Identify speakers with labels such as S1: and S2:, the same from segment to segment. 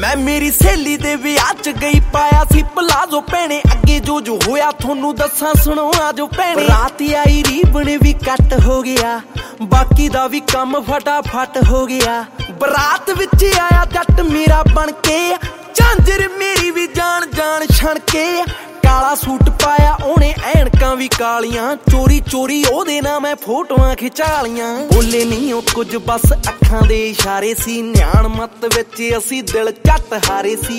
S1: मैं मेरी सहेली दे विआह च गई पाया सी पलाजो भैणे अगे जो होया थोनू दस्सां सुनो आजो भैणे। रात आई रीबन भी कट हो गया बाकी दा भी कम फटाफट हो गया। बरात विच आया जट मेरा बन के झांजर मेरी भी जान जान छण के। काला सूट पाया ओने ऐनकां भी कालियां चोरी चोरी ओदे नाल मैं फोटोआं खिचा लियां। बोले नहीं ओ कुछ बस अखां दे इशारे सी न्याण मत विच असी दिल झट हारे सी।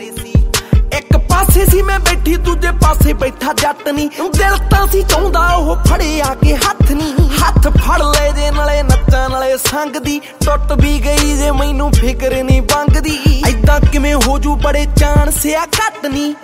S1: एक पासे सी मैं बैठी दूजे पासे बैठा जट नी दिल तां सी चाहुंदा ओह फड़े आके हथ नी। हथ फड़ ले जे नाले नच्चां नाले संग दी टुट भी गई जे मैनू फिकर नहीं बंगदी। ऐदां किवें हो जू बड़े चांस आ घट नी।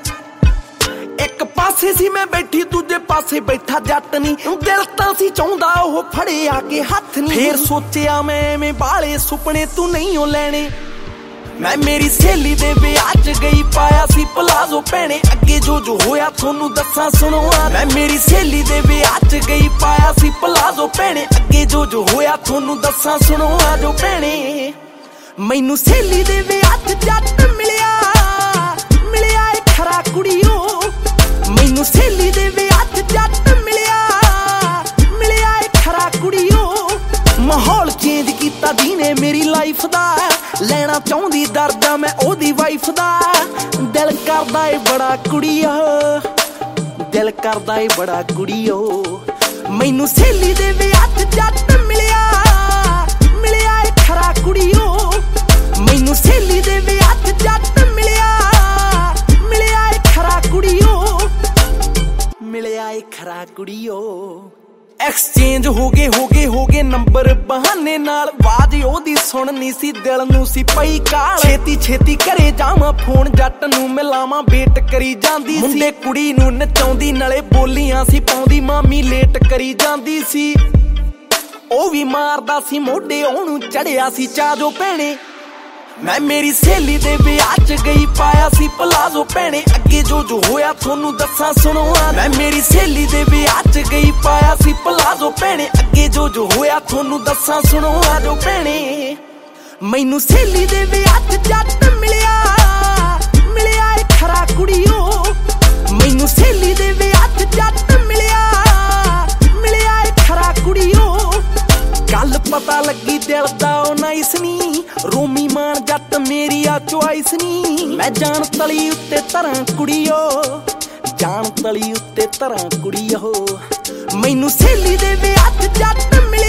S1: एक पासे सी मैं बैठी दूजे पासे बैठा जट नी दिल तां सी चाहुंदा ओह फड़े आके हथ नी। फिर सोचिया मैं एवें बाले सुपने तू नहीं ओ लैणे। मैं मेरी सहेली दे विआह च गई पाया सी पलाजो भैणे अगे जो होया थोनू दस्सां सुनो। मैं मेरी सहेली दे विआह च गई पाया सी पलाजो भैणे अगे जो होया थोनू दस्सां सुनो आजो भैणे। मैनू सहेली दे विआह च जट मिलिया मिलिया ए खरा कुड़ियो। मैनू सहेली दे विआह च जट मिलिया मिलिया ए खरा कुड़ियो। माहौल चेंज कीता दीने मेरी लाइफ दा लेना चाहुंदी दर्दा मैं ओदी वाइफ दा। दिल करदा ए बड़ा कुड़ियो दिल करदा ए बड़ा कुड़ियो। मैनू सहेली दे विआह च जट मिलिया मिलिया ए खरा कुड़ियो। मैनू सहेली दे विआह च जट मिलिया मिलिया ए खरा कुड़ियो मिलिया ए खरा कुड़ियो। एक्सचेंज हो गए नंबर बहाने नाल आवाज ओदी सुननी सी दिल नू सी पई काल। छेती छेती घरे जावां फोन जट नू मिलावां वेट करी जांदी सी। मुंडे कुड़ी नू नचाउंदी नाले बोलियां सी पाउंदी मामी लेट करी जांदी सी। ओ भी मारदा सी मोढे ओनू चढ़िया सी चाजो भैणे। मैं मेरी सहेली दे विआह च गई पाया सी पलाजो भैणे अगे जो होया थोनू दस्सां सुनो। मैं मेरी सहेली दे विआह च गई पाया सी पलाजो भैणे अगे जो होया थोनू दस्सां सुनो आजो भैणे। मैनू सहेली दे विआह च जट मिलिया मिलिया ए खरा कुड़ियो। मैनू सहेली दे विआह च जट मिलिया मिलिया ए खरा कुड़ियो। गल पता लगी दिल दा ओ नाइस नी रोमी मान जट मेरी आ चॉइस नी। मैं जान तली उत्ते धरां कुड़ियो जान तली उत्ते धरां कुड़ियो। मैनू सहेली दे विआह च जट मिलिया